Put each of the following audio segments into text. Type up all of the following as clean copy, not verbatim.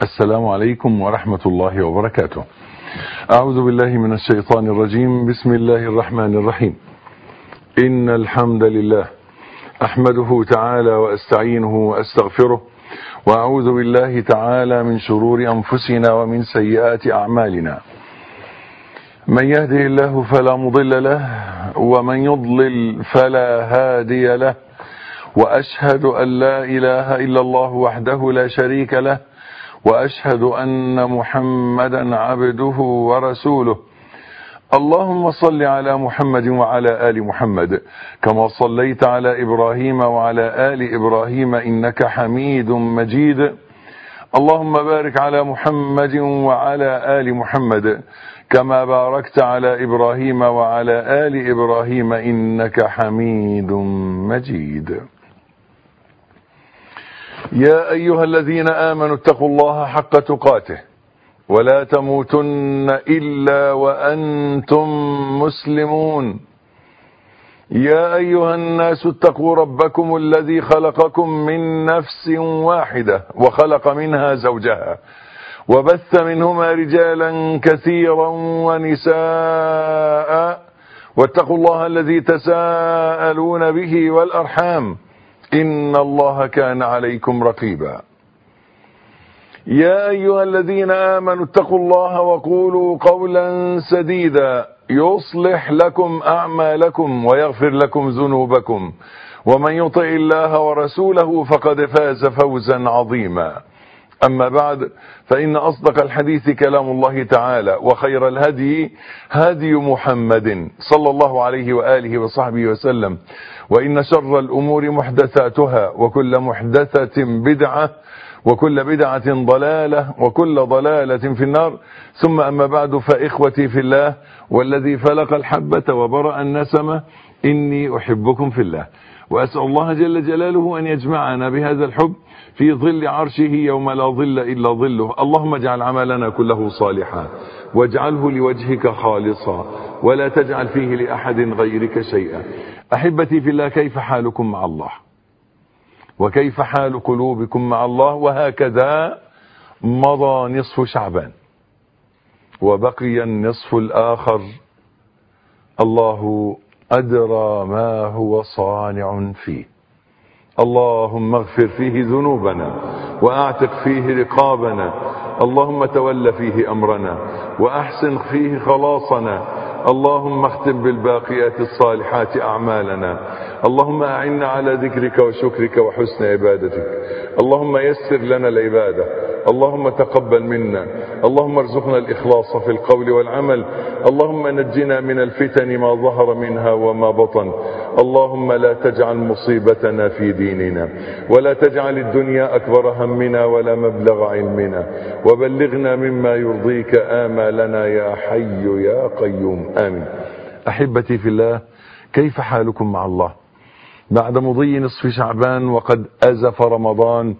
السلام عليكم ورحمة الله وبركاته. أعوذ بالله من الشيطان الرجيم. بسم الله الرحمن الرحيم. إن الحمد لله أحمده تعالى وأستعينه وأستغفره، وأعوذ بالله تعالى من شرور أنفسنا ومن سيئات أعمالنا. من يهده الله فلا مضل له، ومن يضلل فلا هادي له، وأشهد أن لا إله إلا الله وحده لا شريك له، وأشهد أن محمدا عبده ورسوله. اللهم صل على محمد وعلى آل محمد كما صليت على إبراهيم وعلى آل إبراهيم إنك حميد مجيد. اللهم بارك على محمد وعلى آل محمد كما باركت على إبراهيم وعلى آل إبراهيم إنك حميد مجيد. يا أيها الذين آمنوا اتقوا الله حق تقاته ولا تموتن إلا وأنتم مسلمون. يا أيها الناس اتقوا ربكم الذي خلقكم من نفس واحدة وخلق منها زوجها وبث منهما رجالا كثيرا ونساء، واتقوا الله الذي تساءلون به والأرحام إن الله كان عليكم رقيبا. يا أيها الذين آمنوا اتقوا الله وقولوا قولا سديدا يصلح لكم أعمالكم ويغفر لكم ذنوبكم، ومن يطع الله ورسوله فقد فاز فوزا عظيما. أما بعد، فإن أصدق الحديث كلام الله تعالى، وخير الهدي هدي محمد صلى الله عليه وآله وصحبه وسلم، وإن شر الأمور محدثاتها، وكل محدثة بدعة، وكل بدعة ضلالة، وكل ضلالة في النار. ثم أما بعد، فإخوتي في الله والذي فلق الحبة وبرأ النسمة، إني أحبكم في الله، وأسأل الله جل جلاله أن يجمعنا بهذا الحب في ظل عرشه يوم لا ظل إلا ظله. اللهم اجعل عملنا كله صالحا، واجعله لوجهك خالصا، ولا تجعل فيه لأحد غيرك شيئا. أحبتي في الله، كيف حالكم مع الله؟ وكيف حال قلوبكم مع الله؟ وهكذا مضى نصف شعبان وبقي النصف الآخر، الله أدرى ما هو صانع فيه. اللهم اغفر فيه ذنوبنا وأعتق فيه رقابنا، اللهم تول فيه أمرنا وأحسن فيه خلاصنا، اللهم اختم بالباقيات الصالحات أعمالنا، اللهم أعنا على ذكرك وشكرك وحسن عبادتك، اللهم يسر لنا العبادة، اللهم تقبل منا، اللهم ارزقنا الإخلاص في القول والعمل، اللهم نجنا من الفتن ما ظهر منها وما بطن، اللهم لا تجعل مصيبتنا في ديننا، ولا تجعل الدنيا أكبر همنا ولا مبلغ علمنا، وبلغنا مما يرضيك آمالنا يا حي يا قيوم، آمين. أحبتي في الله، كيف حالكم مع الله بعد مضي نصف شعبان وقد أزف رمضان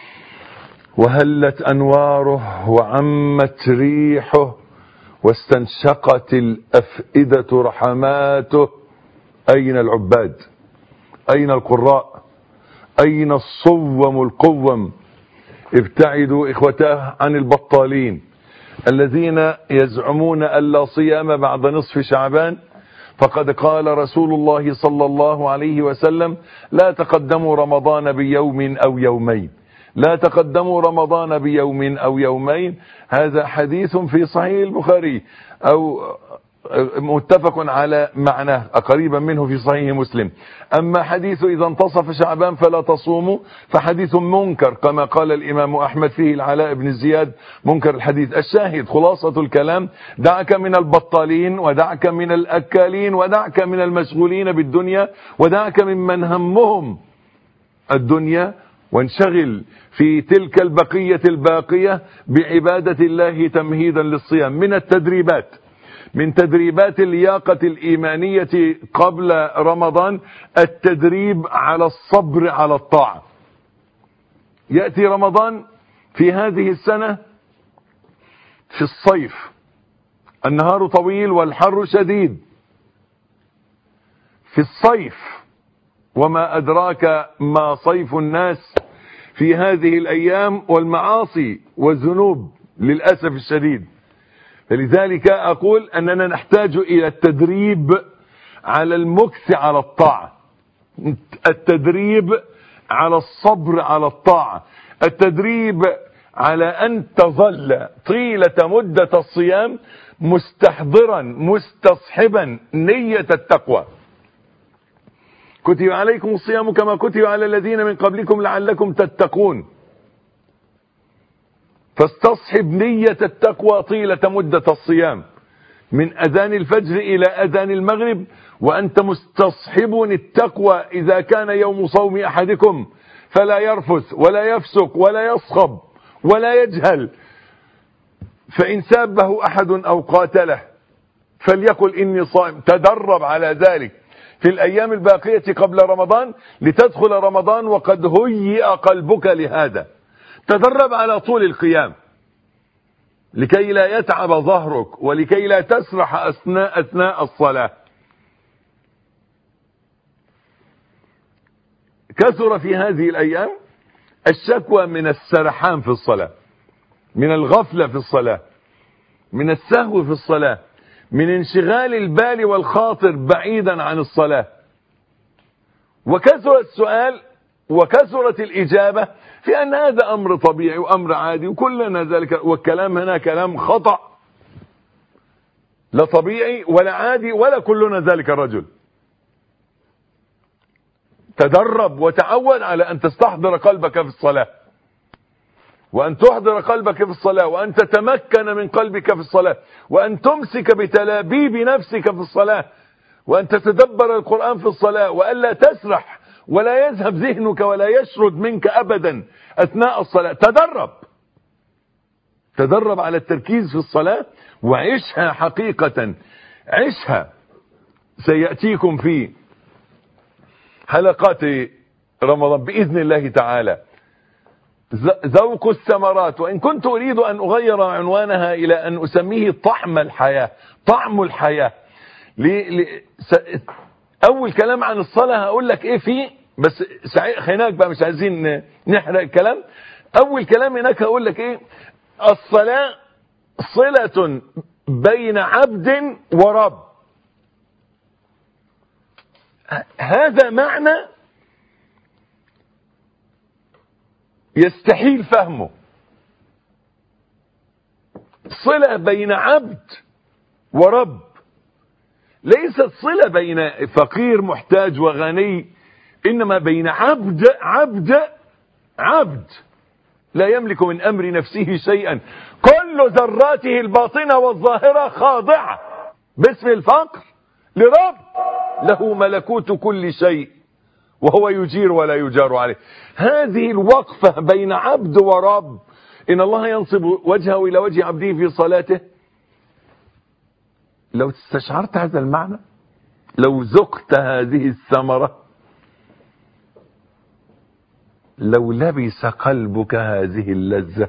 وهلت أنواره وعمت ريحه واستنشقت الأفئدة رحماته؟ أين العباد؟ أين القراء؟ أين الصوم القوم؟ ابتعدوا إخوتاه عن البطالين الذين يزعمون أن لا صيام بعد نصف شعبان، فقد قال رسول الله صلى الله عليه وسلم: لا تقدموا رمضان بيوم أو يومين، لا تقدموا رمضان بيوم أو يومين. هذا حديث في صحيح البخاري أو متفق على معناه قريبا منه في صحيح مسلم. أما حديث إذا انتصف شعبان فلا تصوموا فحديث منكر، كما قال الإمام أحمد فيه العلاء بن زياد منكر الحديث. الشاهد خلاصة الكلام: دعك من البطالين، ودعك من الأكالين، ودعك من المشغولين بالدنيا، ودعك ممن همهم الدنيا، وانشغل في تلك البقية الباقية بعبادة الله تمهيدا للصيام. من تدريبات اللياقة الإيمانية قبل رمضان التدريب على الصبر على الطاعة. يأتي رمضان في هذه السنة في الصيف، النهار طويل والحر شديد. في الصيف، وما أدراك ما صيف الناس في هذه الأيام والمعاصي والذنوب للأسف الشديد. فلذلك أقول أننا نحتاج إلى التدريب على المكث على الطاعة، التدريب على الصبر على الطاعة، التدريب على أن تظل طيلة مدة الصيام مستحضرا مستصحبا نية التقوى. كتب عليكم الصيام كما كتب على الذين من قبلكم لعلكم تتقون. فاستصحب نية التقوى طيلة مدة الصيام من أذان الفجر إلى أذان المغرب، وأنت مستصحب التقوى إذا كان يوم صوم أحدكم فلا يرفث ولا يفسق ولا يصخب ولا يجهل، فإن سابه أحد أو قاتله فليقل إني صائم. تدرب على ذلك في الأيام الباقية قبل رمضان لتدخل رمضان وقد هيئ قلبك لهذا. تدرب على طول القيام لكي لا يتعب ظهرك ولكي لا تسرح أثناء الصلاة. كثر في هذه الأيام الشكوى من السرحان في الصلاة، من الغفلة في الصلاة، من السهو في الصلاة، من انشغال البال والخاطر بعيدا عن الصلاة. وكثر السؤال وكثرت الإجابة في أن هذا أمر طبيعي وأمر عادي وكلنا ذلك، والكلام هنا كلام خطأ، لا طبيعي ولا عادي ولا كلنا ذلك الرجل. تدرب وتعود على أن تستحضر قلبك في الصلاة، وأن تحضر قلبك في الصلاة، وأن تتمكن من قلبك في الصلاة، وأن تمسك بتلابيب نفسك في الصلاة، وأن تتدبر القرآن في الصلاة، وألا تسرح ولا يذهب ذهنك ولا يشرد منك أبدا أثناء الصلاة. تدرب على التركيز في الصلاة وعيشها حقيقة، عيشها. سيأتيكم في حلقات رمضان بإذن الله تعالى ذوق الثمرات، وإن كنت أريد أن أغير عنوانها إلى أن أسميه طعم الحياة. طعم الحياة. أول كلام عن الصلاة هقول لك إيه فيه، بس هناك بقى مش عايزين نحرق الكلام. أول كلام هناك هقول لك إيه: الصلاة صلة بين عبد ورب. هذا معنى يستحيل فهمه. صلة بين عبد ورب، ليست صلة بين فقير محتاج وغني، إنما بين عبد لا يملك من أمر نفسه شيئا، كل ذراته الباطنة والظاهرة خاضعة باسم الفقر لرب له ملكوت كل شيء وهو يجير ولا يجار عليه. هذه الوقفة بين عبد ورب، إن الله ينصب وجهه إلى وجه عبده في صلاته. لو استشعرت هذا المعنى، لو ذقت هذه الثمرة، لو لبس قلبك هذه اللذة،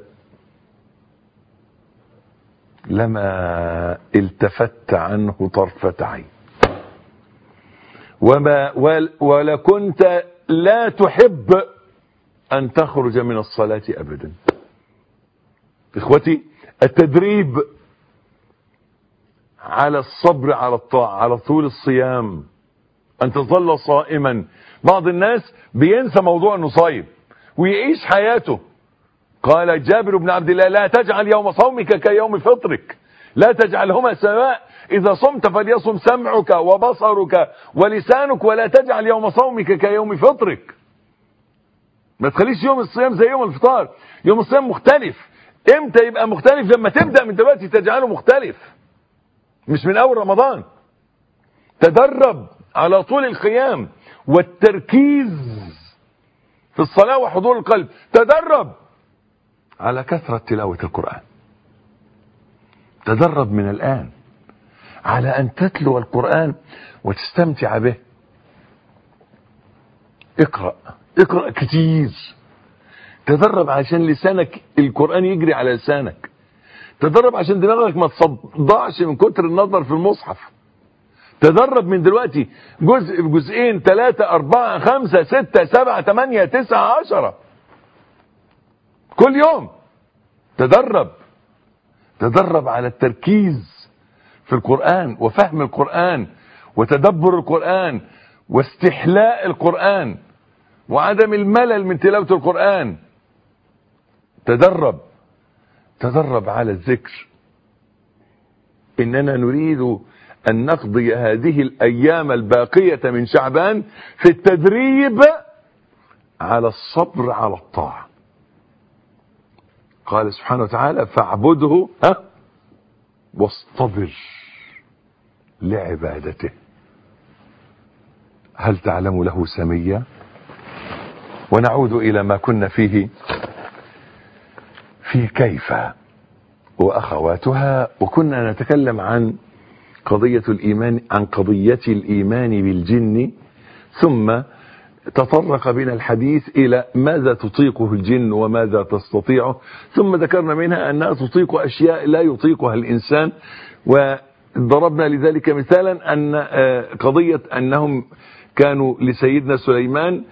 لما التفت عنه طرفة عين، ولكنت لا تحب أن تخرج من الصلاة أبدا. إخوتي، التدريب على الصبر على الطاعة، على طول الصيام، أن تظل صائما. بعض الناس بينسى موضوع أنه صايم ويعيش حياته. قال جابر بن عبد الله: لا تجعل يوم صومك كيوم فطرك، لا تجعلهما سواء، إذا صمت فليصم سمعك وبصرك ولسانك، ولا تجعل يوم صومك كيوم فطرك. ما تخليش يوم الصيام زي يوم الفطار. يوم الصيام مختلف. امتى يبقى مختلف؟ لما تبدأ من دلوقتي تجعله مختلف، مش من أول رمضان. تدرب على طول القيام والتركيز في الصلاة وحضور القلب. تدرب على كثرة تلاوة القرآن. تدرب من الآن على أن تتلو القرآن وتستمتع به. اقرأ كتير. تدرب عشان لسانك القرآن يجري على لسانك. تدرب عشان دماغك ما تصدعش من كتر النظر في المصحف. تدرب من دلوقتي جزء بجزئين 3 4 5 6 7 8 9 10. كل يوم تدرب على التركيز في القرآن وفهم القرآن وتدبر القرآن واستحلاء القرآن وعدم الملل من تلاوة القرآن. تدرب على الذكر. إننا نريد أن نقضي هذه الأيام الباقية من شعبان في التدريب على الصبر على الطاعة. قال سبحانه وتعالى فاعبده واصطبر لعبادته. هل تعلم له سميا؟ ونعود إلى ما كنا فيه في كيف وأخواتها، وكنا نتكلم عن قضية الإيمان بالجن، ثم تطرق بنا الحديث إلى ماذا تطيقه الجن وماذا تستطيعه، ثم ذكرنا منها أنها تطيق أشياء لا يطيقها الإنسان. وضربنا لذلك مثالا أن قضية أنهم كانوا لسيدنا سليمان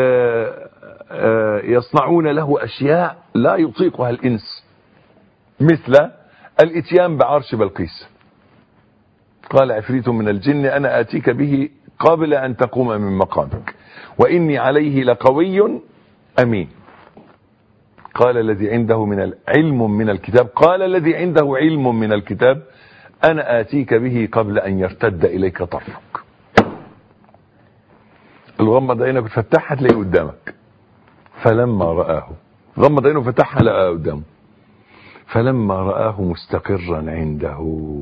يصنعون له أشياء لا يطيقها الإنس، مثل الاتيان بعرش بلقيس. قال عفريت من الجن أنا آتيك به قبل أن تقوم من مقامك وإني عليه لقوي أمين. قال الذي عنده علم من الكتاب قال الذي عنده علم من الكتاب أنا آتيك به قبل أن يرتد إليك طرفك. الغمض عينك وتفتحها تلاقيه قدامك. فلما رآه، غمض عينه وفتحها لقاه قدامه. فلما رآه مستقرا عنده،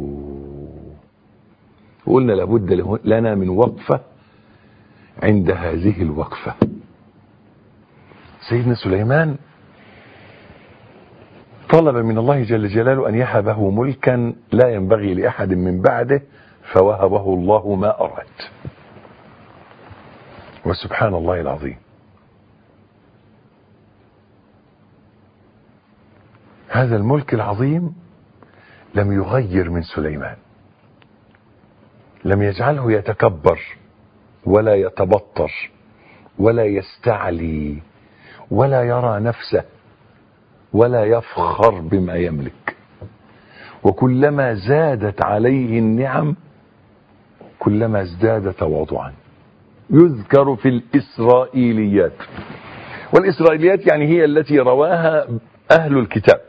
وقلنا لابد لنا من وقفة عند هذه الوقفة. سيدنا سليمان طلب من الله جل جلاله أن يهبه ملكا لا ينبغي لأحد من بعده، فوهبه الله ما أراد. وسبحان الله العظيم، هذا الملك العظيم لم يغير من سليمان، لم يجعله يتكبر ولا يتبطر ولا يستعلي ولا يرى نفسه ولا يفخر بما يملك. وكلما زادت عليه النعم كلما ازداد تواضعا. يذكر في الإسرائيليات، والإسرائيليات يعني هي التي رواها أهل الكتاب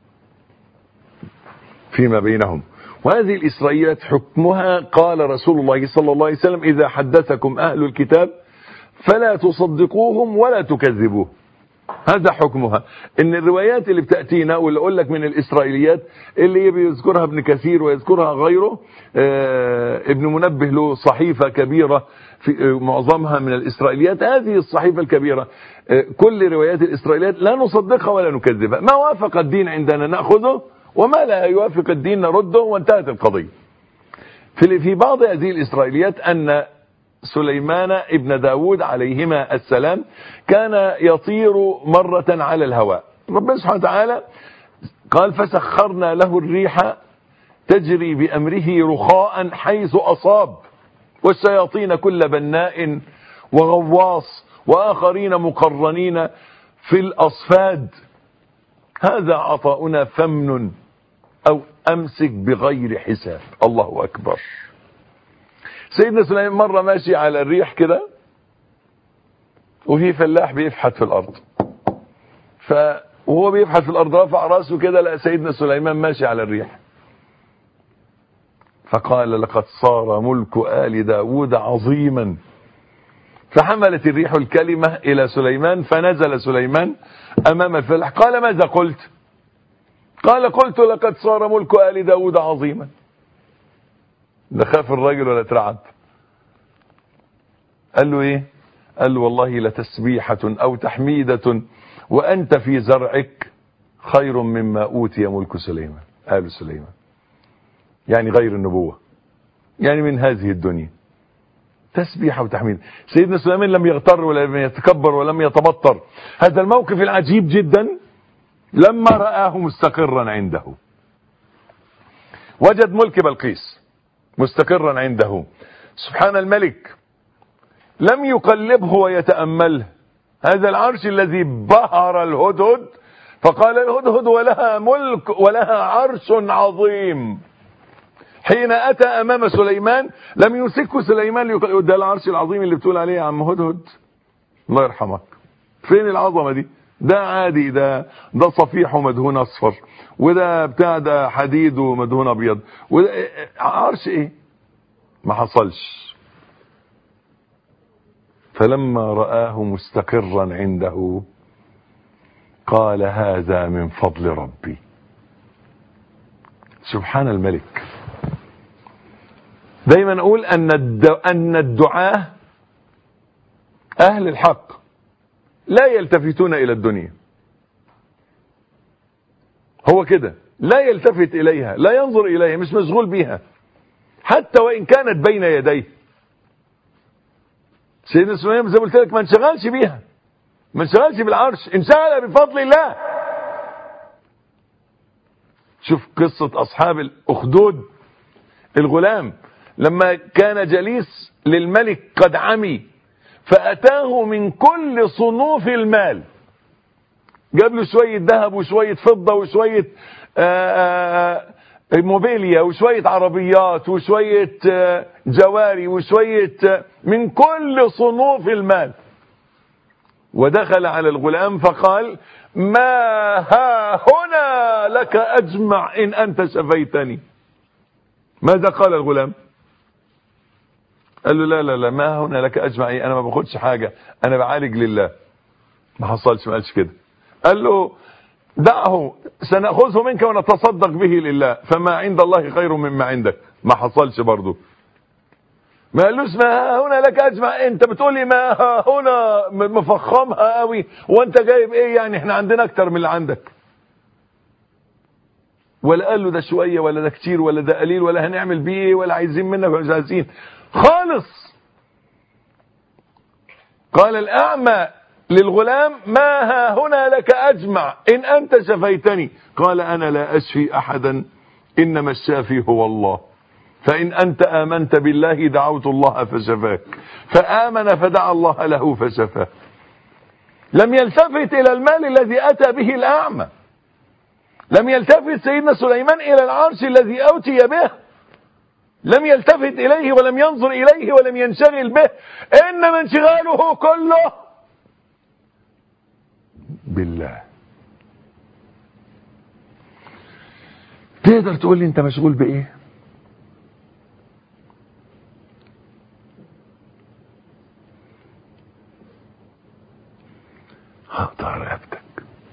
فيما بينهم. وهذه الإسرائيليات حكمها قال رسول الله صلى الله عليه وسلم إذا حدثكم أهل الكتاب فلا تصدقوهم ولا تكذبوه. هذا حكمها. ان الروايات اللي بتأتينا واللي اقول لك من الإسرائيليات اللي بيذكرها ابن كثير ويذكرها غيره، ابن منبه له صحيفة كبيرة في معظمها من الإسرائيليات. هذه الصحيفة الكبيرة كل روايات الإسرائيليات لا نصدقها ولا نكذبها. ما وافق الدين عندنا نأخذه وما لا يوافق الدين نرده وانتهت القضية. في بعض هذه الإسرائيليات أن سليمان ابن داود عليهما السلام كان يطير مرة على الهواء. ربنا سبحانه وتعالى قال فسخرنا له الريح تجري بأمره رخاء حيث أصاب والشياطين كل بناء وغواص وآخرين مقرنين في الأصفاد هذا عطاؤنا فمن أو أمسك بغير حساب. الله أكبر. سيدنا سليمان مرة ماشي على الريح كده وفي فلاح بيفحت في الأرض، وهو بيفحت في الأرض رفع راسه كده لقى سيدنا سليمان ماشي على الريح، فقال لقد صار ملك آل داود عظيما. فحملت الريح الكلمة إلى سليمان فنزل سليمان أمام الفلاح قال ماذا قلت؟ قال قلت لقد صار ملك آل داود عظيما. لا خاف الراجل ولا ترعب. قال له ايه؟ قال له والله لتسبيحة او تحميدة وانت في زرعك خير مما اوتي ملك سليمان. آل سليمان يعني غير النبوة، يعني من هذه الدنيا. تسبيحة وتحميد. سيدنا سليمان لم يغتر ولم يتكبر ولم يتبطر. هذا الموقف العجيب جدا لما رآه مستقرا عنده، وجد ملك بلقيس مستقرا عنده. سبحان الملك لم يقلبه ويتأمله. هذا العرش الذي بهر الهدهد فقال الهدهد ولها ملك ولها عرش عظيم. حين أتى أمام سليمان لم يمسكه سليمان ده العرش العظيم اللي بتقول عليه يا عم هدهد، الله يرحمك، فين العظمة دي؟ ده عادي، ده صفيح ومدهون أصفر، وده بتاع ده حديد ومدهون أبيض، وده عرش إيه؟ ما حصلش. فلما رآه مستقرا عنده قال هذا من فضل ربي. سبحان الملك. دايما أقول أن الدعاة أهل الحق لا يلتفتون إلى الدنيا، هو كده، لا يلتفت إليها، لا ينظر إليها، مش مشغول بيها حتى وإن كانت بين يديه. سيدنا سليمان زي ما قلت لك ما انشغلش بيها، ما انشغلش بالعرش، انشغل بفضل الله. شوف قصة أصحاب الأخدود، الغلام لما كان جليس للملك قد عمي فأتاه من كل صنوف المال، جاب له شوية ذهب وشوية فضة وشوية موبيليا وشوية عربيات وشوية جواري وشوية من كل صنوف المال. ودخل على الغلام فقال ما ها هنا لك أجمع إن أنت شفيتني. ماذا قال الغلام؟ قال له لا لا لا، ما هنا لك أجمع إيه، أنا ما باخدش حاجة، أنا بعالج لله. ما حصلش، ما قالش كده. قال له دعه سنأخذه منك ونتصدق به لله، فما عند الله خير مما عندك. ما حصلش برضه. ما قالوش ما هنا لك أجمع، أنت بتقولي ما هنا مفخمها قوي وأنت جايب إيه يعني، إحنا عندنا أكتر من اللي عندك. ولا قال له ده شوية ولا ده كتير ولا ده قليل ولا هنعمل بيه إيه ولا عايزين منك ولا مش عايزين خالص. قال الأعمى للغلام ما ها هنا لك أجمع إن أنت شفيتني. قال أنا لا أشفي أحدا إنما الشافي هو الله، فإن أنت آمنت بالله دعوت الله فشفاك، فآمن فدعا الله له فشفاه. لم يلتفت إلى المال الذي أتى به الأعمى، لم يلتفت سيدنا سليمان إلى العرش الذي أوتي به، لم يلتفت إليه ولم ينظر إليه ولم ينشغل به، إنما انشغاله كله بالله. تقدر تقول لي أنت مشغول بإيه؟ هقطع رقبتك.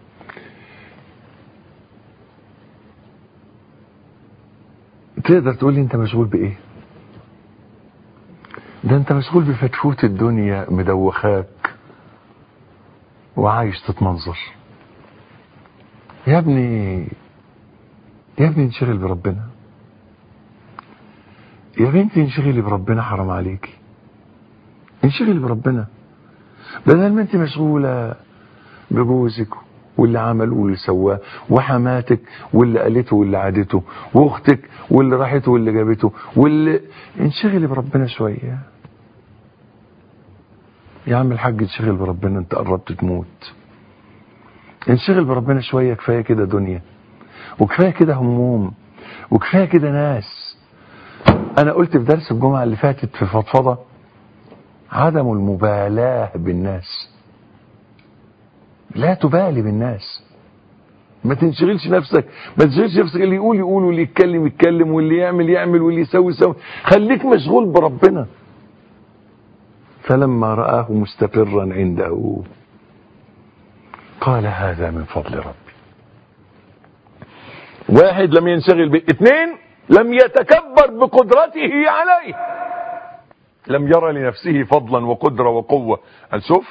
تقدر تقول لي أنت مشغول بإيه؟ ده أنت مشغول بفتفوت الدنيا مدوخاك وعايش تتمنظر. يا ابني انشغل بربنا، يا بنتي انشغلي بربنا، حرام عليكي، انشغلي بربنا. بدل ما انت مشغولة بجوزك واللي عمله واللي سواه، وحماتك واللي قالته واللي عادته، واختك واللي راحته واللي جابته، واللي انشغلي بربنا شوية. يا عم الحاج انشغل بربنا، انت قربت تموت. انشغل بربنا شوية، كفاية كده دنيا، وكفاية كده هموم، وكفاية كده ناس. انا قلت في درس الجمعة اللي فاتت في فضفضة عدم المبالاة بالناس. لا تبالي بالناس، ما تنشغلش نفسك، ما تنشغلش نفسك، اللي يقول يقول واللي يتكلم يتكلم واللي يعمل يعمل واللي يسوي يسوي. خليك مشغول بربنا. فلما رآه مستقرا عنده قال هذا من فضل ربي. واحد لم ينشغل به. اثنين لم يتكبر بقدرته عليه، لم يرى لنفسه فضلا وقدرة وقوة. قال شوف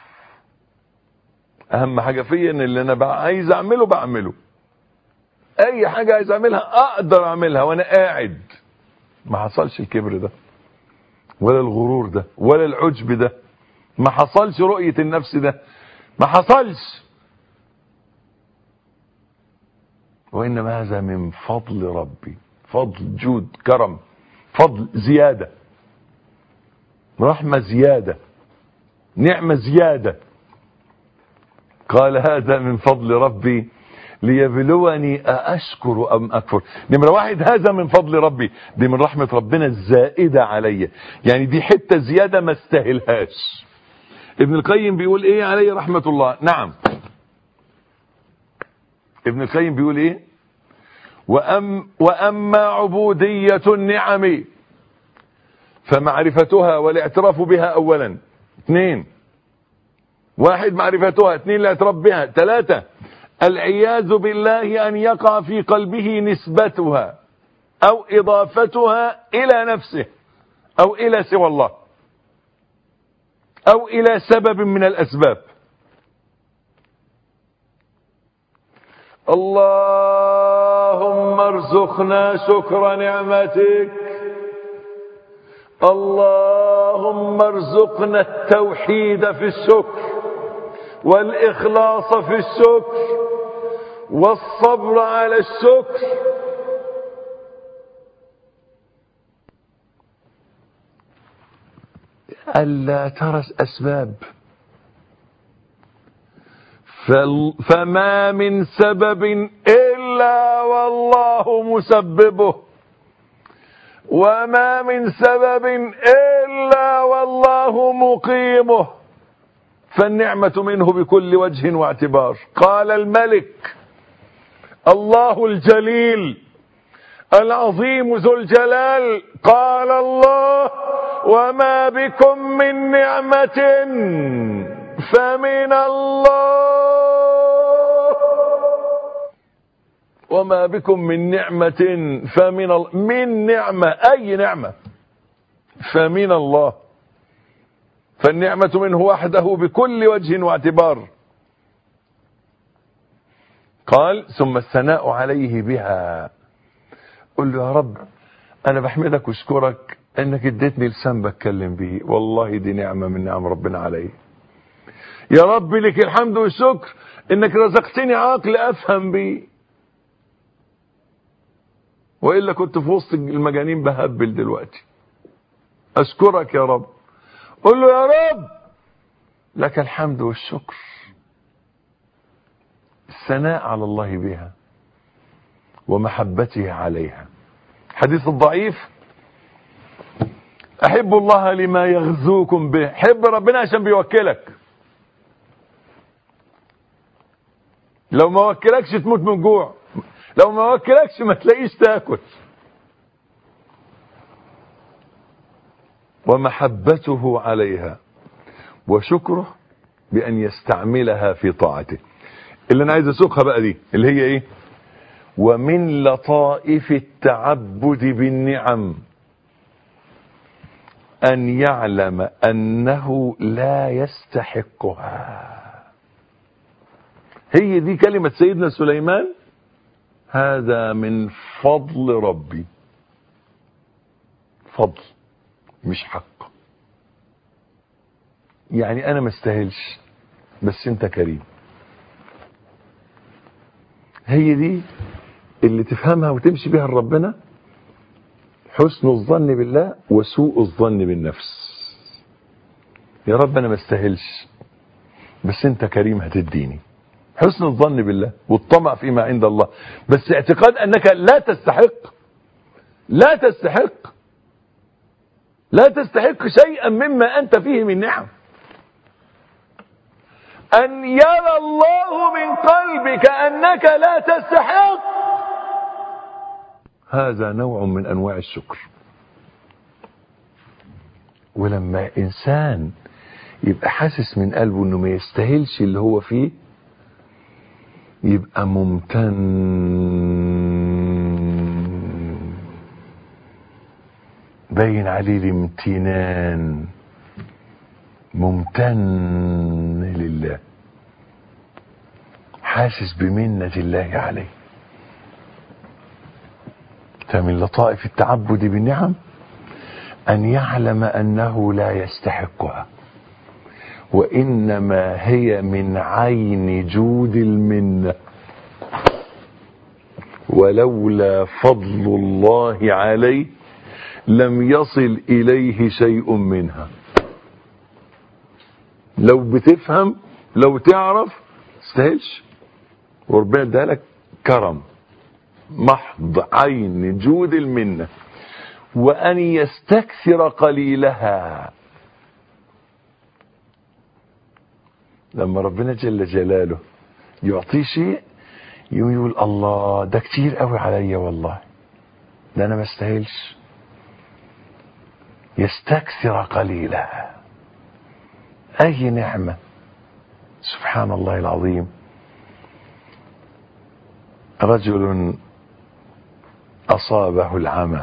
اهم حاجة فيا ان اللي انا عايز اعمله بعمله، اي حاجة عايز اعملها اقدر اعملها وانا قاعد. ما حصلش الكبر ده ولا الغرور ده ولا العجب ده، ما حصلش رؤية النفس ده، ما حصلش. وانما هذا من فضل ربي، فضل، جود، كرم، فضل زيادة، رحمة زيادة، نعمة زيادة. قال هذا من فضل ربي ليبلوني أأشكر أم أكفر. نمرة واحد، هذا من فضل ربي، دي من رحمة ربنا الزائدة علي، يعني دي حتة زيادة ما استاهلهاش. ابن القيم بيقول ايه عليه رحمة الله؟ نعم، ابن القيم بيقول ايه؟ وأما عبودية النعم فمعرفتها والاعتراف بها أولا. 2، 1 معرفتها، 2 الاعتراف بها، 3 العياذ بالله أن يقع في قلبه نسبتها أو إضافتها إلى نفسه أو إلى سوى الله أو إلى سبب من الأسباب. اللهم ارزقنا شكر نعمتك، اللهم ارزقنا التوحيد في الشكر والإخلاص في الشكر والصبر على الشكر. ألا ترى أسباب، فما من سبب إلا والله مسببه، وما من سبب إلا والله مقيمه، فالنعمة منه بكل وجه واعتبار. قال الملك الله الجليل العظيم ذو الجلال، قال الله وما بكم من نعمة فمن الله، وما بكم من نعمة فمن الله، من نعمة أي نعمة فمن الله، فالنعمة منه وحده بكل وجه واعتبار. قال ثم الثناء عليه بها. قل له يا رب أنا بحمدك واشكرك انك اديتني لسان بتكلم به، والله دي نعمة من نعم ربنا علي. يا رب لك الحمد والشكر انك رزقتني عقل افهم بيه، وإلا كنت في وسط المجانين بهبل دلوقتي. أشكرك يا رب. قل له يا رب لك الحمد والشكر، الثناء على الله بها ومحبته عليها. حديث الضعيف أحب الله لما يغزوكم به، حب ربنا عشان بيوكلك، لو ما وكلكش تموت من جوع، لو ما وكلكش ما تلاقيش تاكل. ومحبته عليها وشكره بأن يستعملها في طاعته. اللي أنا عايز أسوقها بقى دي اللي هي إيه؟ ومن لطائف التعبد بالنعم أن يعلم أنه لا يستحقها. هي دي كلمة سيدنا سليمان، هذا من فضل ربي، فضل مش حق. يعني أنا ما استاهلش بس أنت كريم. هي دي اللي تفهمها وتمشي بها لربنا، حسن الظن بالله وسوء الظن بالنفس. يا رب أنا ما استاهلش بس أنت كريم هتديني. حسن الظن بالله والطمع فيما عند الله، بس اعتقاد أنك لا تستحق، لا تستحق، لا تستحق شيئا مما أنت فيه من نعم. أن يرى الله من قلبك أنك لا تستحق، هذا نوع من أنواع الشكر. ولما إنسان يبقى حاسس من قلبه أنه ما يستاهلش اللي هو فيه، يبقى ممتن، باين عليه الامتنان، ممتن لله، حاسس بمنة الله عليه. فمن لطائف التعبد بالنعم أن يعلم أنه لا يستحقها، وإنما هي من عين جود المنة، ولولا فضل الله عليه لم يصل إليه شيء منها. لو بتفهم، لو تعرف تستاهلش، وربنا اداها لك كرم محض عين جود المنة. وأن يستكثر قليلها. لما ربنا جل جلاله يعطيه شيء يقول الله ده كتير قوي عليا، والله ده أنا ما استاهلش. يستكثر قليلها. أي نعمة، سبحان الله العظيم. رجل أصابه العمى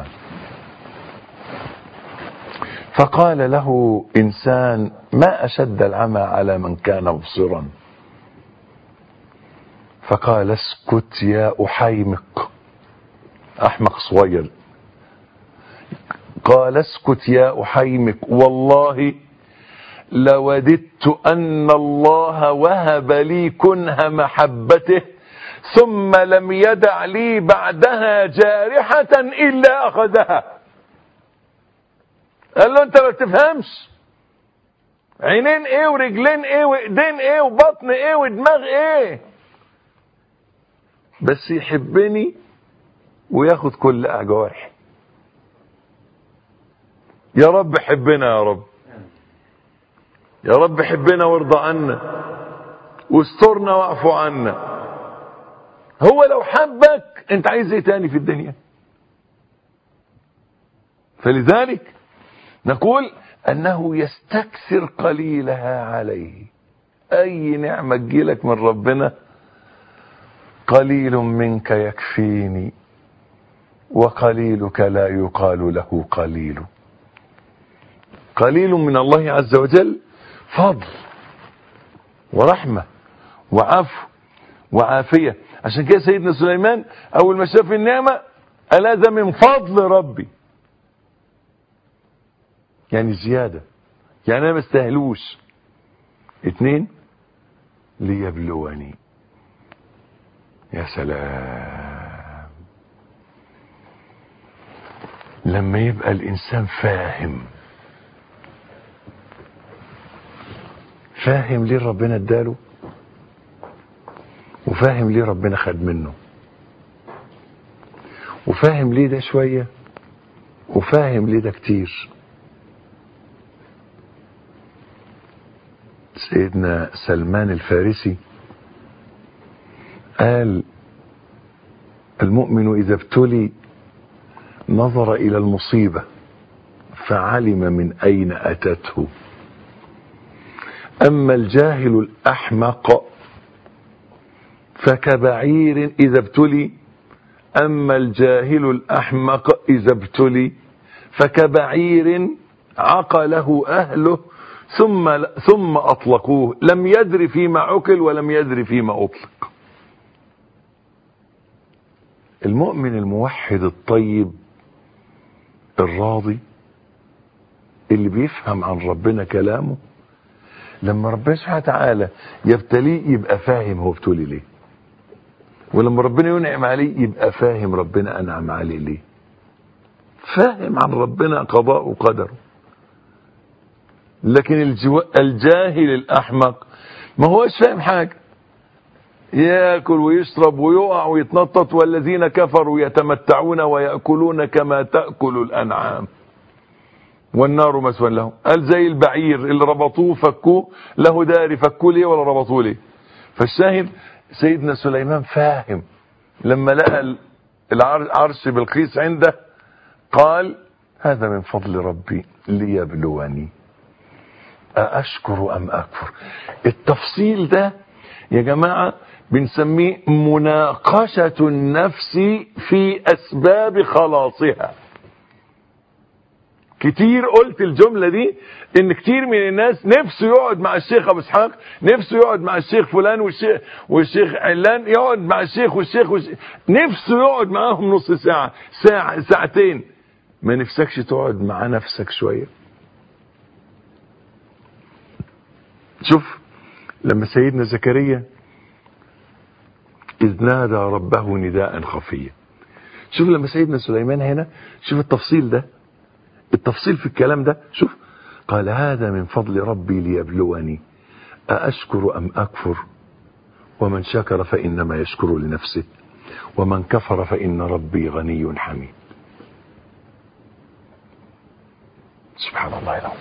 فقال له إنسان ما أشد العمى على من كان مبصرا، فقال اسكت يا أحيمق، أحمق صغير، قال اسكت يا أحيمق والله لوددت أن الله وهب لي كنه محبته ثم لم يدع لي بعدها جارحة إلا أخذها. قال له أنت ما بتفهمش، عينين إيه ورجلين إيه وإيدين إيه وبطن إيه ودماغ إيه، بس يحبني وياخد كل أجوارحي. يا رب حبنا، يا رب، يا رب حبنا وارضى عنا واسترنا واعفو عنا. هو لو حبك انت عايز ايه تاني في الدنيا؟ فلذلك نقول انه يستكثر قليلها عليه. اي نعمة تجيلك من ربنا قليل منك يكفيني وقليلك لا يقال له قليل. قليل من الله عز وجل فضل ورحمة وعفو وعافية. عشان كده سيدنا سليمان اول ما شاف النعمة قال هذا من فضل ربي، يعني زيادة، يعني انا ما استاهلوش. 2 ليبلوني. يا سلام لما يبقى الانسان فاهم ليه ربنا اداله، وفاهم ليه ربنا خد منه، وفاهم ليه ده شوية وفاهم ليه ده كتير. سيدنا سلمان الفارسي قال المؤمن إذا ابتلي نظر إلى المصيبة فعلم من أين أتته، أما الجاهل الأحمق فكبعير إذا ابتلي، أما الجاهل الأحمق إذا ابتلي فكبعير عقله أهله ثم أطلقوه لم يدر فيما عقل ولم يدر فيما أطلق. المؤمن الموحد الطيب الراضي اللي بيفهم عن ربنا كلامه، لما ربنا سبحانه وتعالى يبتليه يبقى فاهم هو ابتلي ليه، ولما ربنا ينعم عليه يبقى فاهم ربنا أنعم عليه ليه، فاهم عن ربنا قضاء وقدره. لكن الجاهل الأحمق ما هوش فاهم حاجة، يأكل ويشرب ويقع ويتنطط، والذين كفروا يتمتعون ويأكلون كما تأكل الأنعام والنار مسوى لهم. قال زي البعير اللي ربطوه فكوه له داري، فكوه ليه ولا ربطوه ليه؟ فالشاهد سيدنا سليمان فاهم، لما لقى العرش بلقيس عنده قال هذا من فضل ربي ليبلوني أأشكر أم أكفر. التفصيل ده يا جماعة بنسميه مناقشة النفس في أسباب خلاصها. كتير قلت الجملة دي ان كتير من الناس نفسه يقعد مع الشيخ ابو اسحاق، نفسه يقعد مع الشيخ فلان والشيخ علان، يقعد مع الشيخ نفسه يقعد معاهم نص ساعة ساعتين. ما نفسكش تقعد مع نفسك شوية؟ شوف لما سيدنا زكريا إذ نادى ربه نداء خفيا، شوف لما سيدنا سليمان هنا، شوف التفصيل ده، التفصيل في الكلام ده. شوف قال هذا من فضل ربي ليبلوني أأشكر أم أكفر ومن شكر فإنما يشكر لنفسه ومن كفر فإن ربي غني حميد. سبحان الله العظيم.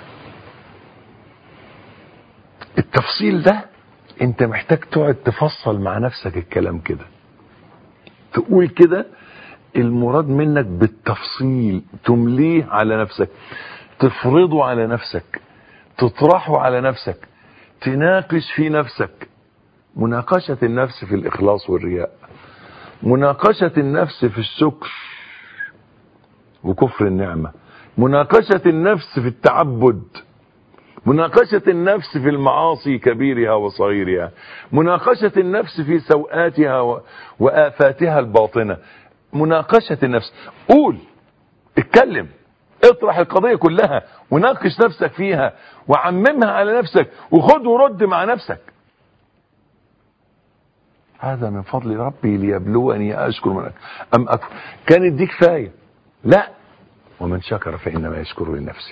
التفصيل ده انت محتاج تقعد تفصل مع نفسك الكلام كده، تقول كده المراد منك بالتفصيل، تمليه على نفسك، تفرضه على نفسك، تطرحه على نفسك، تناقش في نفسك. مناقشة النفس في الإخلاص والرياء، مناقشة النفس في الشكر وكفر النعمة، مناقشة النفس في التعبد، مناقشة النفس في المعاصي كبيرها وصغيرها، مناقشة النفس في سوءاتها وآفاتها الباطنة، مناقشة النفس. قول، اتكلم، اطرح القضية كلها وناقش نفسك فيها وعممها على نفسك وخد ورد مع نفسك. هذا من فضل ربي ليبلوني أشكر أم أكفر. كانت دي كفاية؟ لا. ومن شكر فإنما يشكر لنفسه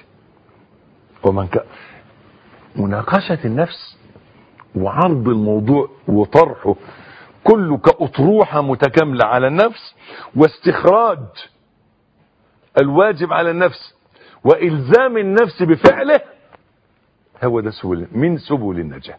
مناقشة النفس وعرض الموضوع وطرحه كله كأطروحة متكاملة على النفس، واستخراج الواجب على النفس وإلزام النفس بفعله، هو ده من سبل النجاة.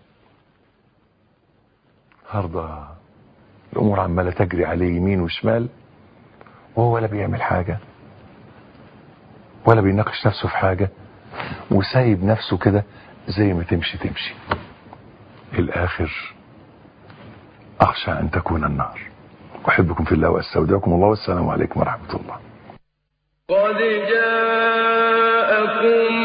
النهارده الأمور عمالة تجري عليه يمين وشمال، وهو ولا بيعمل حاجة ولا بيناقش نفسه في حاجة، وسايب نفسه كده زي ما تمشي تمشي. الآخر أخشى أن تكون النار. أحبكم في الله وأستودعكم الله، والسلام عليكم ورحمة الله. قد جاءكم